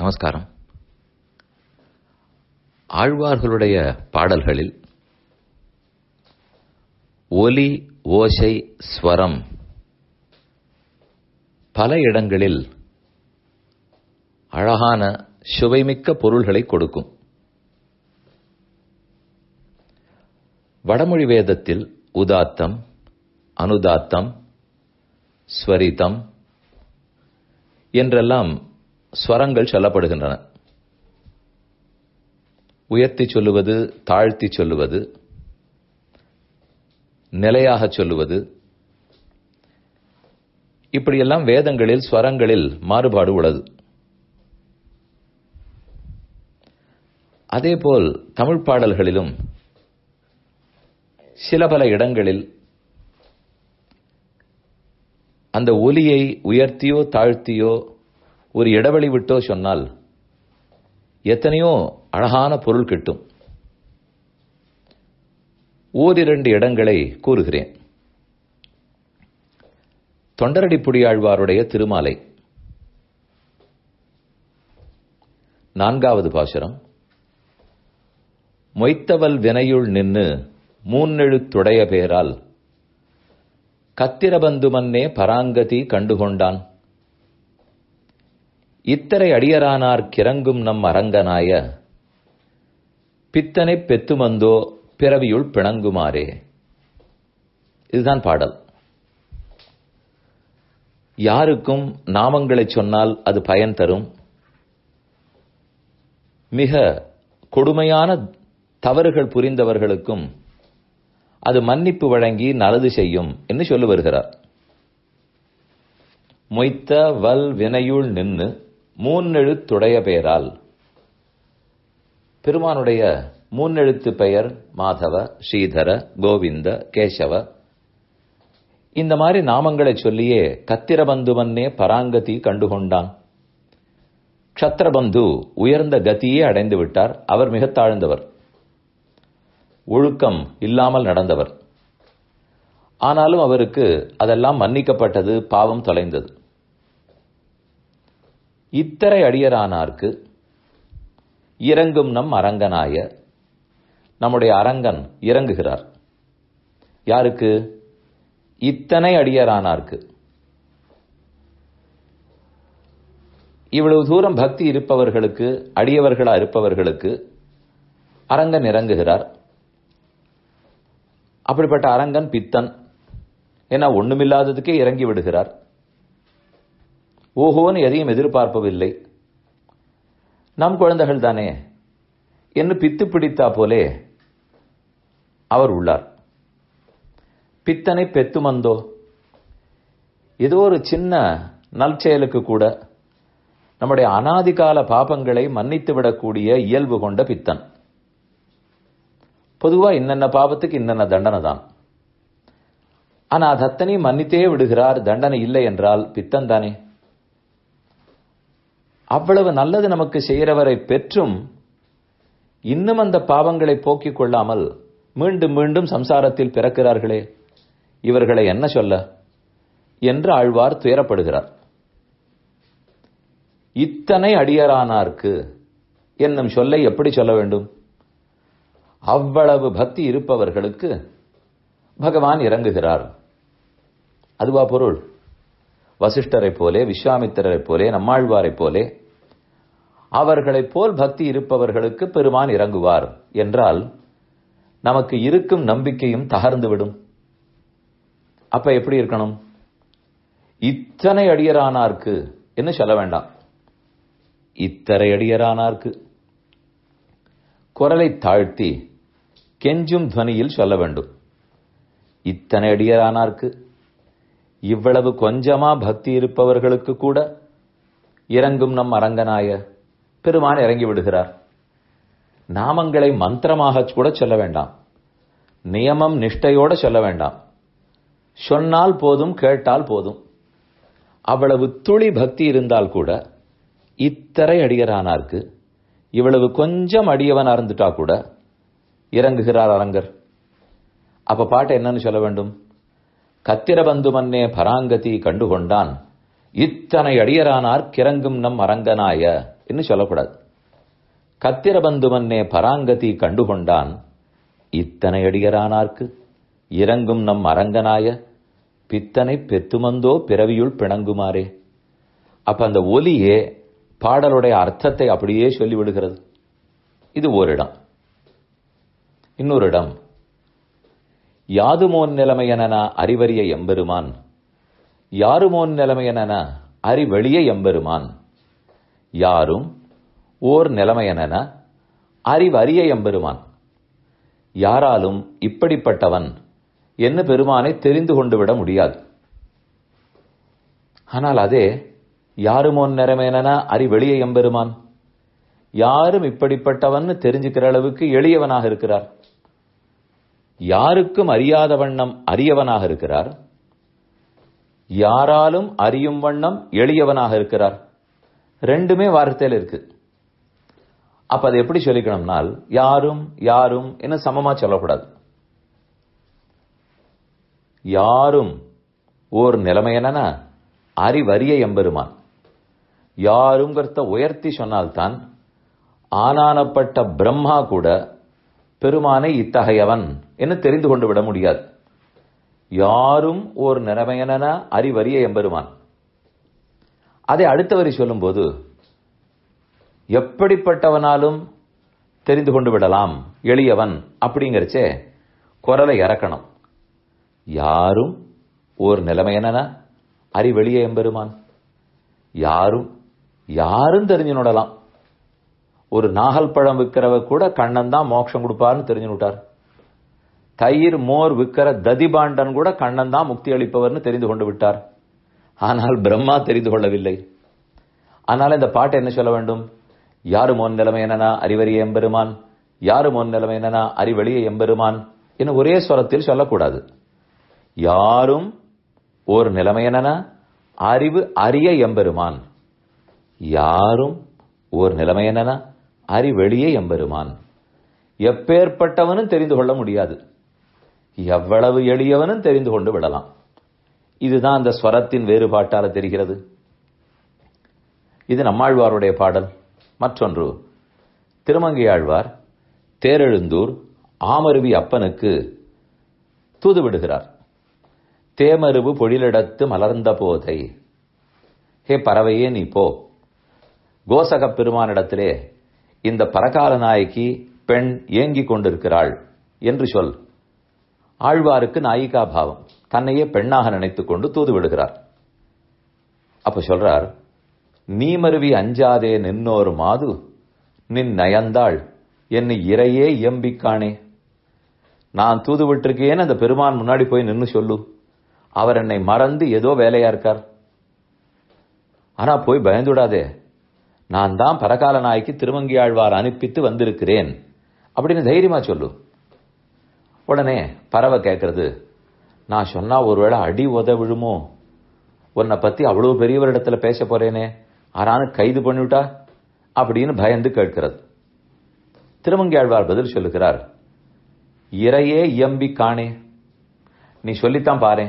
நமஸ்காரம். ஆழ்வார்களுடைய பாடல்களில் ஒலி, ஓசை, ஸ்வரம் பல இடங்களில் அழகான சுவைமிக்க பொருள்களை கொடுக்கும். வடமொழி வேதத்தில் உதாத்தம், அனுதாத்தம், ஸ்வரிதம் என்றெல்லாம் ஸ்வரங்கள் சொல்லப்படுகின்றன. உயர்த்தி சொல்லுவது, தாழ்த்தி சொல்லுவது, நிலையாக சொல்லுவது, இப்படியெல்லாம் வேதங்களில் ஸ்வரங்களில் மாறுபாடு உள்ளது. அதேபோல் தமிழ் பாடல்களிலும் சில பல இடங்களில் அந்த ஒலியை உயர்த்தியோ தாழ்த்தியோ ஒரு இடைவெளி விட்டோ சொன்னால் எத்தனையோ அழகான பொருள் கிட்டும். ஓரிரண்டு இடங்களை கூறுகிறேன். தொண்டரடிப்புடியாழ்வாருடைய திருமாலை 4வது பாசுரம். மொய்த்தவல் வினையுள் நின்னு மூன்னெழுத்துடைய பேரால் கத்திரபந்து மன்னே பராங்கதி கண்டுகொண்டான். இத்தரை அடியரானார் கிறங்கும் நம் அரங்கனாய பித்தனைப் பெத்துமந்தோ பிறவியுள் பிணங்குமாறே. இதுதான் பாடல். யாருக்கும் நாமங்களை சொன்னால் அது பயன் தரும், மிக கொடுமையான தவறுகள் புரிந்தவர்களுக்கும் அது மன்னிப்பு வழங்கி நல்லது செய்யும் என்று சொல்லி வருகிறார். மொய்த்த வல் வினையுள் நின்னு மூன்னெழுத்துடைய பெயரால், பெருமானுடைய மூன்னெழுத்து பெயர் மாதவ, ஸ்ரீதர, கோவிந்த, கேசவ, இந்த மாதிரி நாமங்களை சொல்லியே கத்திரபந்துவன்னே பராங்கதி கண்டுகொண்டான். க்ஷத்ரபந்து உயர்ந்த கதியே அடைந்து விட்டார். அவர் மிக தாழ்ந்தவர், ஒழுக்கம் இல்லாமல் நடந்தவர். ஆனாலும் அவருக்கு அதெல்லாம் மன்னிக்கப்பட்டது, பாவம் தொலைந்தது. இத்தரை அடியரானார்க்கு இறங்கும் நம் அரங்கனாய, நம்முடைய அரங்கன் இறங்குகிறார். யாருக்கு? இத்தனை அடியரானார்க்கு. இவ்வளவு தூரம் பக்தி இருப்பவர்களுக்கு, அடியவர்களா இருப்பவர்களுக்கு அரங்கன் இறங்குகிறார். அப்படிப்பட்ட அரங்கன் பித்தன். ஏன்னா ஒண்ணுமில்லாததுக்கே இறங்கி விடுகிறார். ஓஹோன்னு எதையும் எதிர்பார்ப்பதில்லை. நம் குழந்தைகள் தானே என்று பித்து பிடித்தா போலே அவர் உள்ளார். பித்தனை பெத்துமந்தோ, ஏதோ ஒரு சின்ன நற்செயலுக்கு கூட நம்முடைய அனாதிகால பாபங்களை மன்னித்து விடக்கூடிய இயல்பு கொண்ட பித்தன். பொதுவா இன்னென்ன பாவத்துக்கு இன்னென்ன தண்டனை தான். ஆனா அது அத்தனையும் மன்னித்தே விடுகிறார். தண்டனை இல்லை என்றால் பித்தன் தானே. அவ்வளவு நல்லது நமக்கு செய்கிறவரை பெற்றும் இன்னும் அந்த பாவங்களை போக்கிக் கொள்ளாமல் மீண்டும் மீண்டும் சம்சாரத்தில் பிறக்கிறார்களே, இவர்களை என்ன சொல்ல என்று ஆழ்வார் துயரப்படுகிறார். இத்தனை அடியரானார்க்கு என்னும் சொல்லை எப்படி சொல்ல வேண்டும்? அவ்வளவு பக்தி இருப்பவர்களுக்கு பகவான் இறங்குகிறார். அதுவா பொருள்? வசிஷ்டரை போலே, விஸ்வாமித்திரரை போலே, நம்மாழ்வாரை போலே அவர்களைப் போல் பக்தி இருப்பவர்களுக்கு பெருமான் இறங்குவார் என்றால் நமக்கு இருக்கும் நம்பிக்கையும் தகர்ந்துவிடும். அப்ப எப்படி இருக்கணும்? இத்தனை அடியரானார்க்கு என்ன சொல்ல வேண்டாம், இத்தனை அடியரானார்க்கு. குரலை தாழ்த்தி கெஞ்சும் துவனியில் சொல்ல வேண்டும். இத்தனை அடியரானார்க்கு, இவ்வளவு கொஞ்சமா பக்தி இருப்பவர்களுக்கு கூட இறங்கும் நம் அரங்கனாய பெருமான் இறங்கி விடுகிறார். நாமங்களை மந்திரமாக கூட சொல்ல வேண்டாம், நியமம் நிஷ்டையோட சொல்ல வேண்டாம். சொன்னால் போதும், கேட்டால் போதும். அவ்வளவு துளி பக்தி இருந்தால் கூட இத்தனை அடியரானார்க்கு, இவ்வளவு கொஞ்சம் அடியவன் இருந்துட்டா கூட இறங்குகிறார் அரங்கர். அப்ப பாட்டு என்னன்னு சொல்ல வேண்டும்? கத்திரபந்து மன்னே பராங்கதி கண்டுகொண்டான், இத்தனை அடியரானார் கிறங்கும் நம் அரங்கனாய என்று சொல்லக்கூடாது. கத்திரபந்துமன்னே பராங்கதி கண்டுகொண்டான் இத்தனை அடியரானார்க்கு இறங்கும் நம் அரங்கனாய பித்தனை பெத்துமந்தோ பிறவியுள் பிணங்குமாறே. அப்ப அந்த ஒலியே பாடலுடைய அர்த்தத்தை அப்படியே சொல்லிவிடுகிறது. இது ஓரிடம். இன்னொரு இடம், யாதுமோன் நிலைமையன அறிவறிய எம்பெருமான், யாருமோன் நிலைமையன அறிவெளிய எம்பெருமான், யாரும் ஓர் நிலைமையன அறிவறிய எம்பெருமான். யாராலும் இப்படிப்பட்டவன் என்ன பெருமானை தெரிந்து கொண்டு விட முடியாது. ஆனால் அதே யாருமோன் நிலைமையன அறிவெளிய எம்பெருமான், யாரும் இப்படிப்பட்டவன் தெரிஞ்சுக்கிற அளவுக்கு எளியவனாக இருக்கிறார். யாருக்கும் அறியாத வண்ணம் அறியவனாக இருக்கிறார், யாராலும் அறியும் வண்ணம் எளியவனாக இருக்கிறார். ரெண்டுமே வார்த்தையில் இருக்கு. அப்ப அதை எப்படி சொல்லிக்கணும்னால் யாரும் யாரும் என்ன சமமா சொல்லக்கூடாது. யாரும் ஓர் நிலைமையன அறிவறிய எம்பெருமான், யாருங்கிறத உயர்த்தி சொன்னால்தான் ஆனானப்பட்ட பிரம்மா கூட பெருமானை இத்தகையவன் என்று தெரிந்து கொண்டு விட முடியாது. யாரும் ஓர் நிலைமையன அறிவறிய எம்பெருமான். அதை அடுத்த வரி சொல்லும் போது எப்படிப்பட்டவனாலும் தெரிந்து கொண்டு விடலாம் எளியவன் அப்படிங்கிறச்சே குரலை இறக்கணும். யாரும் ஓர் நிலைமையன அறிவெளிய எம்பெருமான், யாரும் யாரும் தெரிஞ்சு நுடலாம். ஒரு நாகல் பழம் விற்கிறவ கூட கண்ணன் தான் மோட்சம் கொடுப்பார்னு தெரிஞ்சு விட்டார். தயிர் மோர் விற்கிற ததிபாண்டன் கூட கண்ணன் தான் முக்தி அளிப்பவர்னு தெரிந்து கொண்டு விட்டார். ஆனால் பிரம்மா தெரிந்து கொள்ளவில்லை. ஆனால் இந்த பாட்டை என்ன சொல்ல வேண்டும்? யாரும் ஒன் நிலைமை என்னன்னா அறிவறிய எம்பெருமான், யாரும் ஒன் நிலைமை என்னன்னா அறிவெளிய எம்பெருமான் என ஒரே ஸ்வரத்தில் சொல்லக்கூடாது. யாரும் ஒரு நிலைமை என்னன்னா அறிவு அறிய எம்பெருமான், யாரும் ஒரு நிலைமை என்னன்னா அறிவெளிய எம்பெருமான். எப்பேற்பட்டவனும் தெரிந்து கொள்ள முடியாது, எவ்வளவு எளியவனும் தெரிந்து கொண்டு விடலாம். இதுதான் அந்த ஸ்வரத்தின் வேறுபாட்டால் தெரிகிறது. இது நம்மாழ்வாருடைய பாடல். மற்றொன்று, திருமங்கையாழ்வார் தேரெழுந்தூர் ஆமருவி அப்பனுக்கு தூது விடுகிறார். தேமருவு பொழிலிடத்து மலர்ந்த போதை, ஹே பறவையே நீ போ, கோசக பெருமானிடத்திலே இந்த பரகால நாயகி பெண் ஏங்கிக் கொண்டிருக்கிறாள் என்று சொல். ஆழ்வாருக்கு நாயிகா பாவம், தன்னையே பெண்ணாக நினைத்துக் கொண்டு தூது விடுகிறார். அப்ப சொல்றார், நீ மருவி அஞ்சாதே நின்னோரு மாது நின் நயந்தாள் என்னை இறையே இயம்பிக்கானே. நான் தூது விட்டிருக்கேன்னு அந்த பெருமான் முன்னாடி போய் நின்னு சொல்லு, அவர் என்னை மறந்து ஏதோ வேலையா இருக்கார். ஆனா போய் பயந்துடாதே, நான் தான் பரகால நாய்க்கு திருமங்கியாழ்வார் அனுப்பித்து வந்திருக்கிறேன் அப்படின்னு தைரியமா சொல்லு. உடனே பறவை கேட்கறது, நான் சொன்னா ஒருவேளை அடி உத விழுமோ, உன்னை பத்தி அவ்வளவு பெரியவரிடத்துல பேச போறேனே, ஆனாலும் கைது பண்ணிவிட்டா அப்படின்னு பயந்து கேட்கிறது. திருமங்கியாழ்வார் பதில் சொல்லுகிறார், இறையே இயம்பி காணே, நீ சொல்லித்தான் பாரு.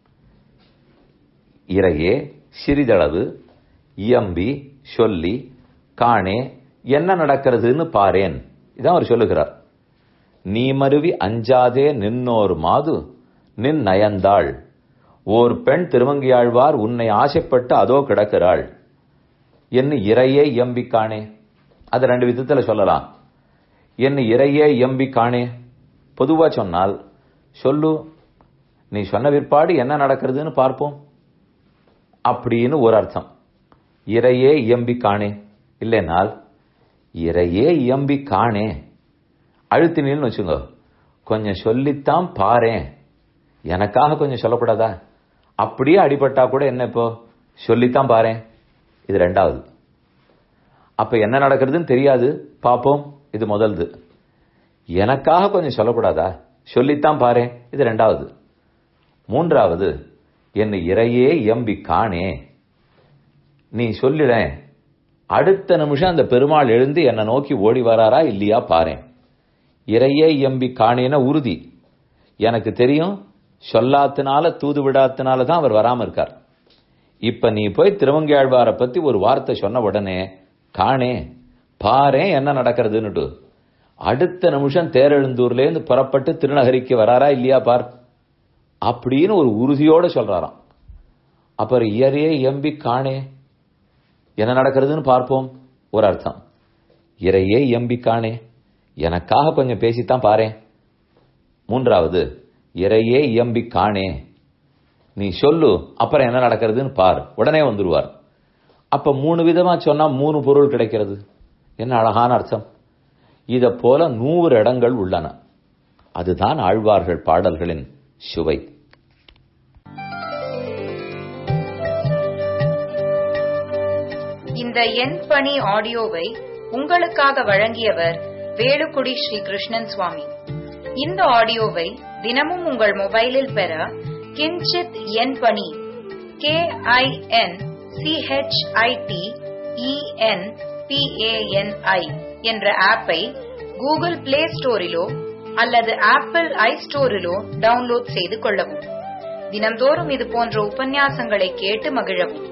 இறையே சிறிதளவு, இயம்பி சொல்லி, காணே என்ன நடக்கிறதுன்னு பாரேன். இதான் அவர் சொல்லுகிறார். நீ மருவி அஞ்சாதே நின்னோர் மாது நின் நயந்தாள், ஓர் பெண் திருமங்கியாழ்வார் உன்னை ஆசைப்பட்டு அதோ கிடக்கிறாள் என்ன இறையே இயம்பி காணே. அது ரெண்டு விதத்துல சொல்லலாம். என்ன இறையே இயம்பி காணே பொதுவா சொன்னால் சொல்லு, நீ சொன்ன விற்பாடு என்ன நடக்கிறதுன்னு பார்ப்போம் அப்படின்னு ஒரு அர்த்தம். இறையே இயம்பி காணே இல்லைனால் இறையே இயம்பி காணே அழுத்தினு வச்சுங்க, கொஞ்சம் சொல்லித்தான் பாரேன், எனக்காக கொஞ்சம் சொல்லக்கூடாதா, அப்படியே அடிபட்டா கூட என்ன இப்போ சொல்லித்தான் பாரேன். இது ரெண்டாவது. அப்ப என்ன நடக்கிறதுன்னு தெரியாது, பாப்போம். இது முதல்து. எனக்காக கொஞ்சம் சொல்லக்கூடாதா, சொல்லித்தான் பாரேன். இது ரெண்டாவது. மூன்றாவது, என்னை இறையே எம்பி காணே, நீ சொல்லிட, அடுத்த நிமிஷம் அந்த பெருமாள் எழுந்து என்னை நோக்கி ஓடி வராரா இல்லையா பாரேன். இறையே எம்பி காணேன உறுதி. எனக்கு தெரியும், சொல்லாத்தினால தூது விடாத்தினால தான் அவர் வராம இருக்கார். இப்ப நீ போய் திருமங்கையாழ்வாரை பத்தி ஒரு வார்த்தை சொன்ன உடனே காணே பாரே என்ன நடக்கிறதுன்னுட்டு அடுத்த நிமிஷம் தேரெழுந்தூர்ல இருந்து புறப்பட்டு திருநகரிக்கு வராரா இல்லையா பார் அப்படின்னு ஒரு உறுதியோட சொல்றாராம். அப்புறம் இயரே எம்பி காணே என்ன நடக்கிறதுன்னு பார்ப்போம் ஒரு அர்த்தம். இறையே எம்பி காணே எனக்காக கொஞ்சம் பேசித்தான் பாரேன். மூன்றாவது இறையே எம்பி காணே நீ சொல்லு அப்புறம் என்ன நடக்கிறதுன்னு பார் உடனே வந்துருவார். அப்ப 3 விதமா சொன்னா 3 பொருள் கிடைக்கிறது. என்ன அழகான அர்த்தம். இத போல 100 இடங்கள் உள்ளன. அதுதான் ஆழ்வார்கள் பாடல்களின் சுவை. இந்த என் பணி ஆடியோவை உங்களுக்காக வழங்கியவர் வேலுக்குடி ஸ்ரீ கிருஷ்ணன் சுவாமி. இந்த ஆடியோவை தினமும் உங்கள் மொபைலில் பெற கிஞ்சித் என் பணி KINCHITENPANI என்ற ஆப்பை கூகுள் பிளே ஸ்டோரிலோ அல்லது ஆப்பிள் ஐஸ்டோரிலோ டவுன்லோட் செய்து கொள்ளவும். தினம்தோறும் இது போன்ற உபன்யாசங்களை கேட்டு மகிழவும்.